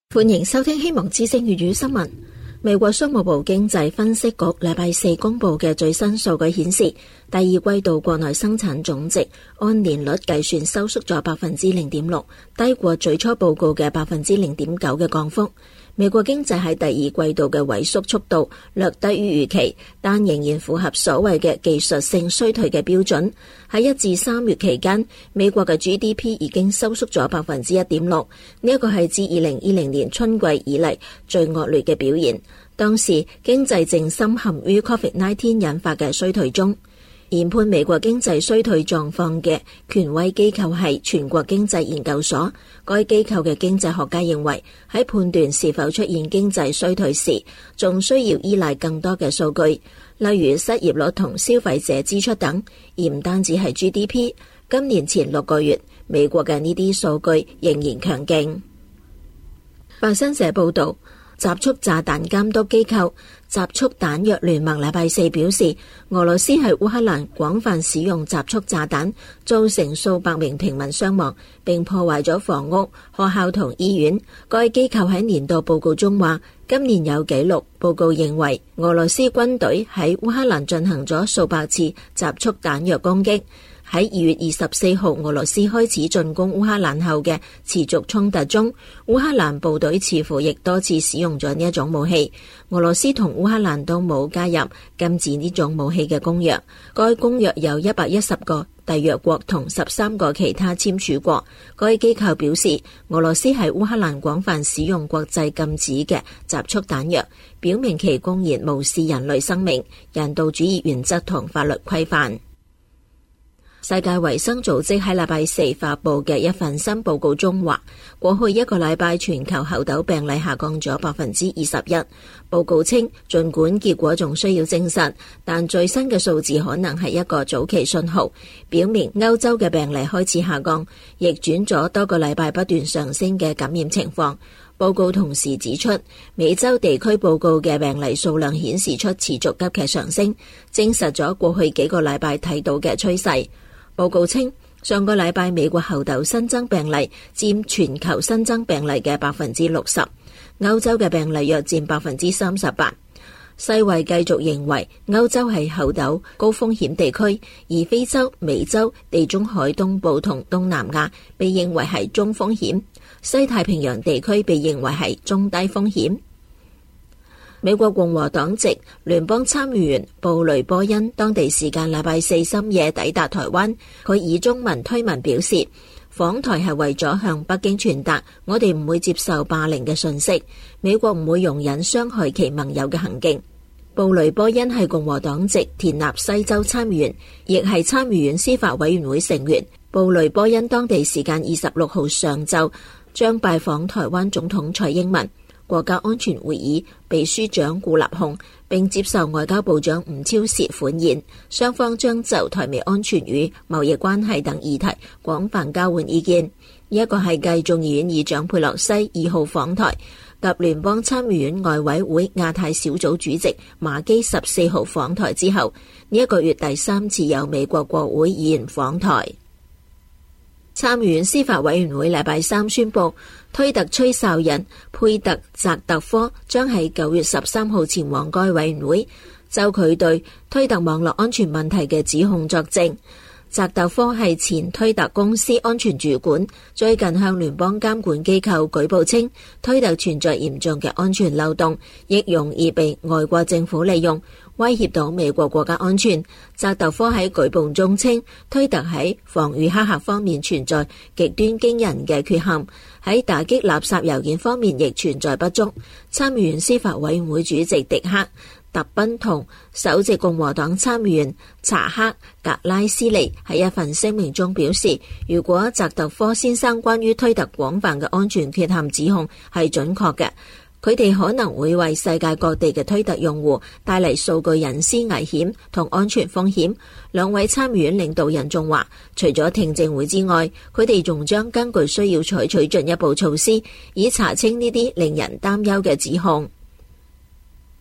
歡迎收聽希望之聲粵語新聞。美國商務部經濟分析局禮拜四公布嘅最新數據顯示，第二季度國內生產總值按年率計算收縮咗 0.6%， 低過最初報告嘅 0.9% 嘅降幅。美國經濟喺第二季度嘅萎縮速度略低於預期，但仍然符合所謂嘅技術性衰退嘅標準。喺1至3月期間，美國嘅 GDP 已經收縮咗 1.6%， 呢一個係自2020年春季以嚟最惡劣嘅表現。當時經濟正深陷於 COVID-19 引發嘅衰退中。研判美國經濟衰退狀況嘅權威機構係全國經濟研究所。該機構嘅經濟學家認為，喺判斷是否出現經濟衰退時，仲需要依賴更多嘅數據，例如失業率同消費者支出等，而唔單止係 GDP。今年前6個月，美國嘅呢啲數據仍然強勁。法新社報道，集束炸彈監督機構集束彈藥聯盟禮拜四表示，俄羅斯喺烏克蘭廣泛使用集束炸彈，造成數百名平民傷亡，並破壞咗房屋、學校同醫院。該機構喺年度報告中話，今年有紀錄。報告認為，俄羅斯軍隊喺烏克蘭進行咗數百次集束彈藥攻擊。喺2月24號俄羅斯開始進攻烏克蘭後嘅持續衝突中，烏克蘭部隊似乎亦多次使用咗呢一種武器。俄羅斯同烏克蘭都冇加入禁止呢種武器嘅公約。該公約有110個締約國同13個其他簽署國。該機構表示，俄羅斯喺烏克蘭廣泛使用國際禁止嘅集束彈藥，表明其公然無視人類生命、人道主義原則同法律規範。世界衛生組織喺禮拜四發佈嘅一份新報告中話，過去一個禮拜全球猴痘病例下降咗 21%。報告稱，儘管結果仲需要證實，但最新嘅數字可能係一個早期信號，表明歐洲嘅病例開始下降，逆轉咗多個禮拜不斷上升嘅感染情況。報告同時指出，美洲地區報告嘅病例數量顯示出持續急劇上升，證實咗過去幾個禮拜睇到嘅趨勢。報告稱，上個禮拜美國猴痘新增病例佔全球新增病例嘅 60%， 歐洲嘅病例約佔 38%。世衛繼續認為歐洲係猴痘高風險地區，而非洲、美洲、地中海東部同東南亞被認為係中風險，西太平洋地區被認為係中低風險。美國共和黨籍聯邦參議員布雷波恩當地時間禮拜四深夜抵達台灣，佢以中文推文表示，訪台係為咗向北京傳達我哋唔會接受霸凌嘅訊息，美國唔會容忍傷害其盟友嘅行徑。布雷波恩係共和黨籍田納西州參議員，亦係參議院司法委員會成員。布雷波恩當地時間26號上晝將拜訪台灣總統蔡英文、國家安全會議秘書長顧立雄，並接受外交部長吳釗燮歡迎。雙方將就台美安全與貿易關係等議題廣泛交換意見。呢一個係繼眾議院議長佩洛西2號訪台及聯邦參議院外委會亞太小組主席馬基14號訪台之後，呢一個月第3次有美國國會議員訪台。參議院司法委員會禮拜三宣布，推特吹哨人佩特澤特科將喺9月13號前往該委員會，就佢對推特網絡安全問題嘅指控作證。澤特科係前推特公司安全主管，最近向聯邦監管機構舉報稱，推特存在嚴重嘅安全漏洞，亦容易被外國政府利用，威脅到美國國家安全。澤特科喺舉報中稱，推特喺防禦黑客方面存在極端驚人嘅缺陷，喺打擊垃圾郵件方面亦存在不足。參議院司法委員會主席迪克特賓同首席共和黨參議員查克格拉斯尼喺一份聲明中表示，如果澤特科先生關於推特廣泛嘅安全缺陷指控係準確嘅，佢哋可能會為世界各地嘅推特用戶帶嚟數據隱私危險同安全風險。兩位參議院領導人仲話，除咗聽證會之外，佢哋仲將根據需要採取進一步措施，以查清呢啲令人擔憂嘅指控。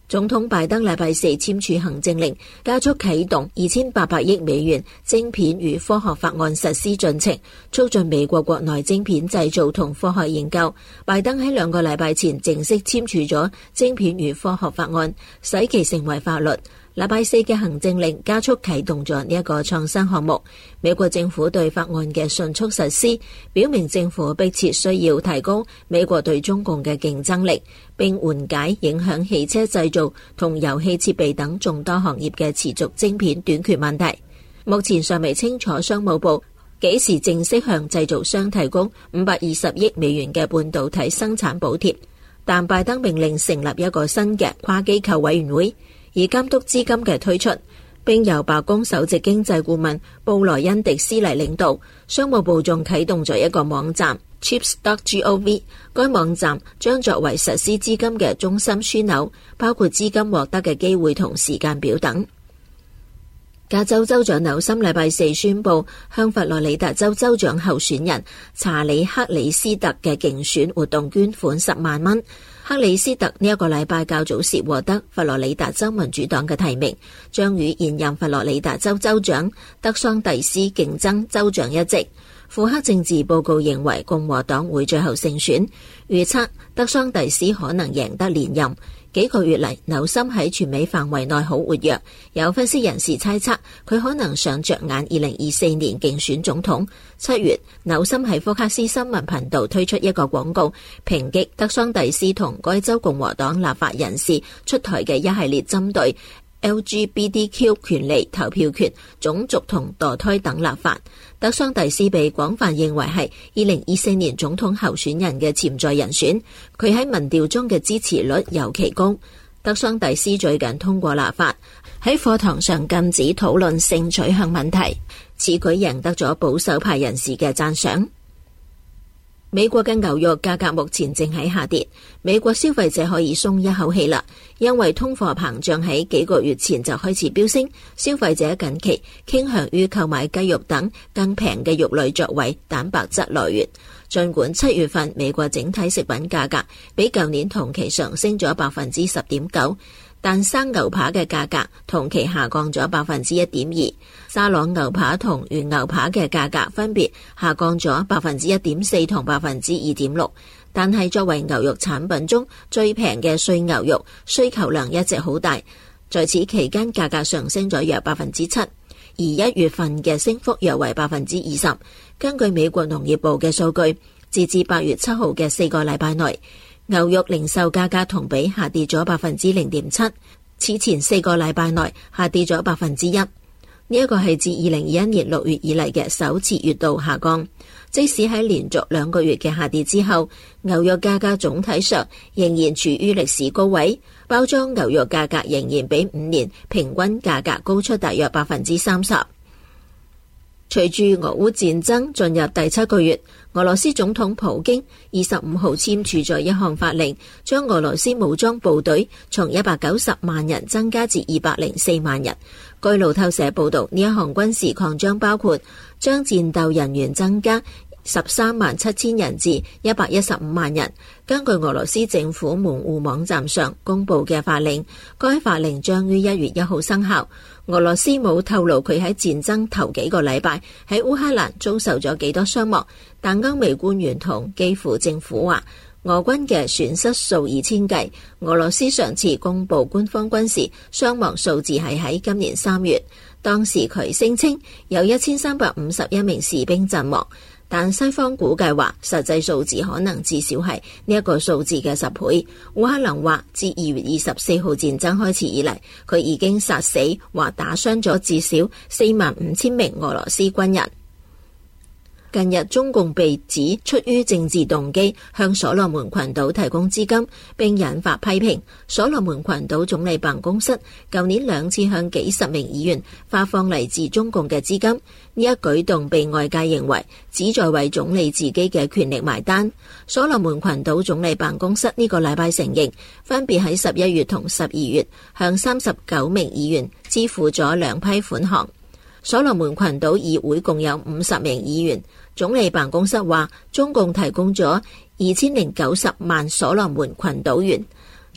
總統拜登禮拜四簽署行政令，加速啟動2800億美元晶片與科學法案實施進程，促進美國國內晶片製造同科學研究。拜登喺2個禮拜前正式簽署咗晶片與科學法案，使其成為法律。禮拜四嘅行政令加速啟動咗呢一個創新項目。美國政府對法案嘅迅速實施，表明政府迫切需要提高美國對中共嘅競爭力，並緩解影響汽車製造同遊戲設備等眾多行業嘅持續晶片短缺問題。目前尚未清楚商務部幾時正式向製造商提供520億美元嘅半導體生產補貼，但拜登命令成立一個新嘅跨機構委員會，以監督資金嘅推出，並由白宮首席經濟顧問布萊恩迪斯尼領導。商務部仲啟動咗一個網站 Chips.gov， 該網站將作為實施資金嘅中心樞紐，包括資金獲得嘅機會同時間表等。加州州長紐森禮拜四宣布向佛羅里達州州長候選人查理克里斯特嘅競選活動捐款10萬蚊。克里斯特呢一個禮拜較早時獲得佛羅里達州民主黨嘅提名，將與現任佛羅里達州州長德桑蒂斯競爭州長一職。庫克政治報告認為共和黨會最後勝選，預測德桑蒂斯可能贏得連任。幾個月嚟，紐森喺全美範圍內好活躍，有分析人士猜測佢可能想着眼2024年競選總統。7月，紐森喺福克斯新聞頻道推出一個廣告，抨擊德桑蒂斯同該州共和黨立法人士出台嘅一系列針對LGBTQ 權利、投票權、種族同墮胎等立法。德桑蒂斯被廣泛認為係2024年總統候選人嘅潛在人選，佢喺民調中嘅支持率尤其高。德桑蒂斯最近通過立法，喺課堂上禁止討論性取向問題，此舉贏得咗保守派人士嘅讚賞。美國嘅牛肉價格目前正喺下跌，美國消費者可以鬆一口氣啦，因為通貨膨脹喺幾個月前就開始飆升，消費者近期傾向於購買雞肉等更平嘅肉類作為蛋白質來源。儘管7月份美國整體食品價格比舊年同期上升咗 10.9%，但生牛扒嘅價格同期下降咗 1.2%， 沙朗牛扒同原牛扒嘅價格分別下降咗 1.4% 同 2.6%。但係作為牛肉產品中最平嘅碎牛肉需求量一直好大，在此期間價格上升咗約 7%， 而1月份嘅升幅約為 20%。根據美國農業部嘅數據，截至8月7號嘅4個禮拜內，牛肉零售價格同比下跌咗 0.7%， 此前4個禮拜內下跌咗 1%。呢一個係自2021年6月以嚟嘅首次月度下降。即使喺連續2個月嘅下跌之後，牛肉價格總體上仍然處於歷史高位，包裝牛肉價格仍然比5年平均價格高出大約 30%。隨住俄烏戰爭進入第7個月，俄羅斯總統普京25號簽署咗一項法令，將俄羅斯武裝部隊從190萬人增加至204萬人。據路透社報道，呢一項軍事擴張包括將戰鬥人員增加13萬7千人至115萬人。根據俄羅斯政府門戶網站上公布嘅法令，該法令將於1月1號生效。俄羅斯冇透露佢喺戰爭頭幾個禮拜喺烏克蘭遭受咗幾多傷亡，但歐美官員同基輔政府話，俄軍嘅損失數以千計。俄羅斯上次公布官方軍事傷亡數字係喺今年3月，當時佢聲稱有1351名士兵陣亡，但西方估計話實際數字可能至少係呢一個數字嘅10倍。烏克蘭話自2月24號戰爭開始以嚟，佢已經殺死或打傷咗至少45000名俄羅斯軍人。近日中共被指出於政治動機向所羅門群島提供資金，並引發批評。所羅門群島總理辦公室舊年2次向幾十名議員發放嚟自中共嘅資金，呢一舉動被外界認為旨在為總理自己嘅權力埋單。所羅門群島總理辦公室呢個禮拜承認，分別喺11月同12月向39名議員支付咗2批款項。所羅門群島議會共有50名議員。總理辦公室話，中共提供咗2090萬所羅門群島元，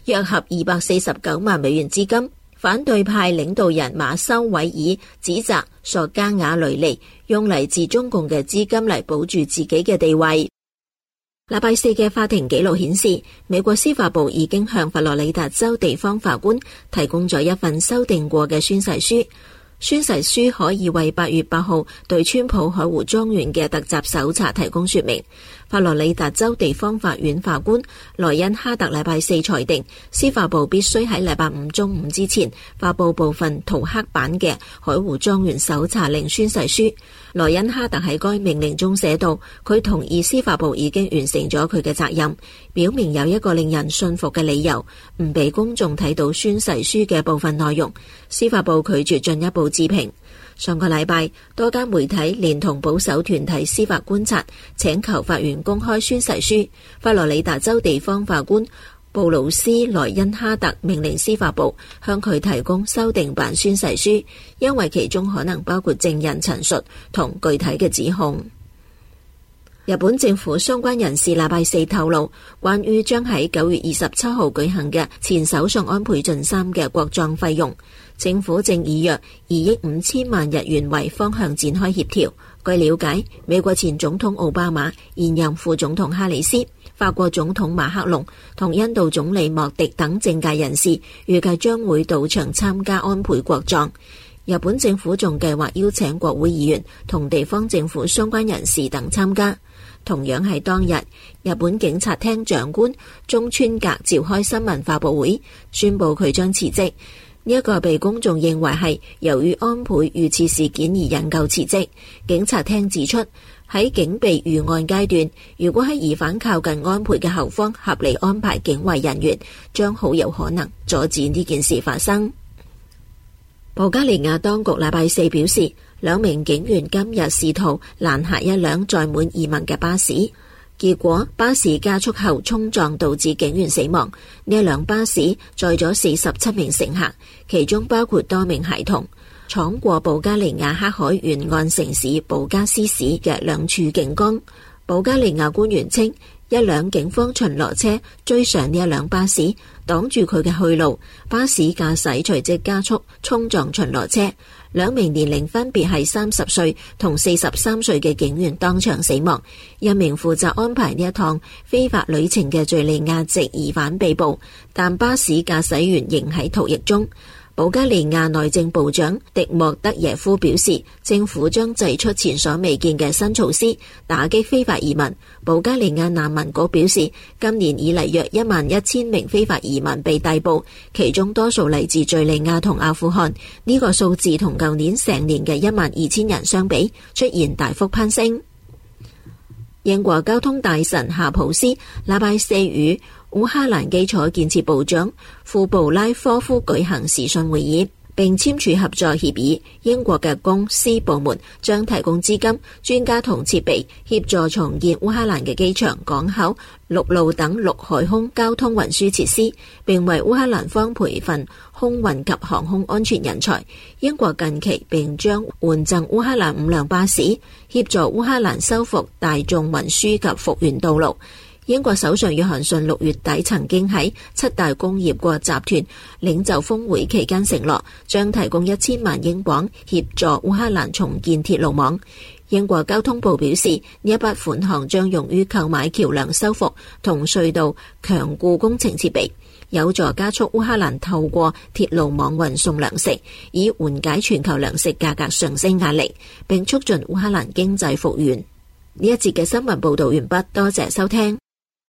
約合249萬美元資金。反對派領導人馬修·韋爾指責索加瓦雷尼用嚟自中共嘅資金嚟保住自己嘅地位。禮拜四嘅法庭記錄顯示，美國司法部已經向佛羅里達州地方法官提供咗一份修訂過嘅宣誓書。宣誓書可以為8月8號對川普海湖莊園嘅突襲搜查提供說明。佛羅里達州地方法院法官萊恩哈特禮拜四裁定，司法部必須喺禮拜五中午之前發佈部分塗黑版嘅海湖莊園搜查令宣誓書。萊恩哈特喺該命令中寫道，佢同意司法部已經完成咗佢嘅責任，表明有一個令人信服嘅理由，唔俾公眾睇到宣誓書嘅部分內容。司法部拒絕進一步置評。上個禮拜，多間媒體連同保守團體司法觀察，請求法院公開宣誓書。佛羅里達州地方法官布魯斯·萊恩哈特命令司法部向佢提供修訂版宣誓書，因為其中可能包括證人陳述同具體嘅指控。日本政府相關人士禮拜四透露，關於將喺9月27號舉行嘅前首相安倍晉三嘅國葬費用，政府正以約2億5千萬日元為方向展開協調。據了解，美國前總統奧巴馬、現任副總統哈里斯、法國總統馬克龍同印度總理莫迪等政界人士預計將會到場參加安倍國葬。日本政府仲計劃邀請國會議員同地方政府相關人士等參加。同樣係當日，日本警察廳長官中村格召開新聞發佈會，宣布佢將辭職。呢一個被公眾認為係由於安倍遇刺事件而引咎辭職。警察廳指出，喺警備預案階段，如果喺疑犯靠近安倍嘅後方合理安排警衛人員，將好有可能阻止呢件事發生。保加利亞當局禮拜四表示，2名警員今日試圖攔下一輛載滿移民嘅巴士，結果巴士加速後衝撞，導致警員死亡。呢一輛巴士載咗47名乘客，其中包括多名孩童。闖過保加利亞黑海沿岸城市保加斯市嘅2處警崗。保加利亞官員稱，一輛警方巡邏車追上呢一輛巴士，擋住佢嘅去路，巴士駕駛隨即加速衝撞巡邏車，2名年齡分別係30歲同43歲嘅警員當場死亡。1名負責安排呢一趟非法旅程嘅敘利亞籍疑犯被捕，但巴士駕駛員仍喺逃逸中。保加利亞內政部長迪莫德耶夫表示，政府將祭出前所未見嘅新措施，打擊非法移民。保加利亞難民局表示，今年以嚟約11000名非法移民被逮捕，其中多數嚟自敘利亞同阿富汗。呢個數字同舊年成年嘅12000人相比，出現大幅攀升。英國交通大臣夏普斯禮拜四與烏克蘭基礎建設部長庫布拉科夫舉行視訊會議，並簽署合作協議。英國嘅公司部門將提供資金、專家同設備，協助重建烏克蘭嘅機場、港口、陸路等陸海空交通運輸設施，並為烏克蘭方培訓空運及航空安全人才。英國近期並將援贈烏克蘭5輛巴士，協助烏克蘭修復大眾運輸及復原道路。英國首相約翰遜6月底曾經喺7大工業國集團領袖峰會期間承諾，將提供1000萬英鎊協助烏克蘭重建鐵路網。英國交通部表示，呢一筆款項將用於購買橋樑修復同隧道強固工程設備，有助加速烏克蘭透過鐵路網運送糧食，以緩解全球糧食價格上升壓力，並促進烏克蘭經濟復原。呢一節嘅新聞報道完畢，多謝收聽。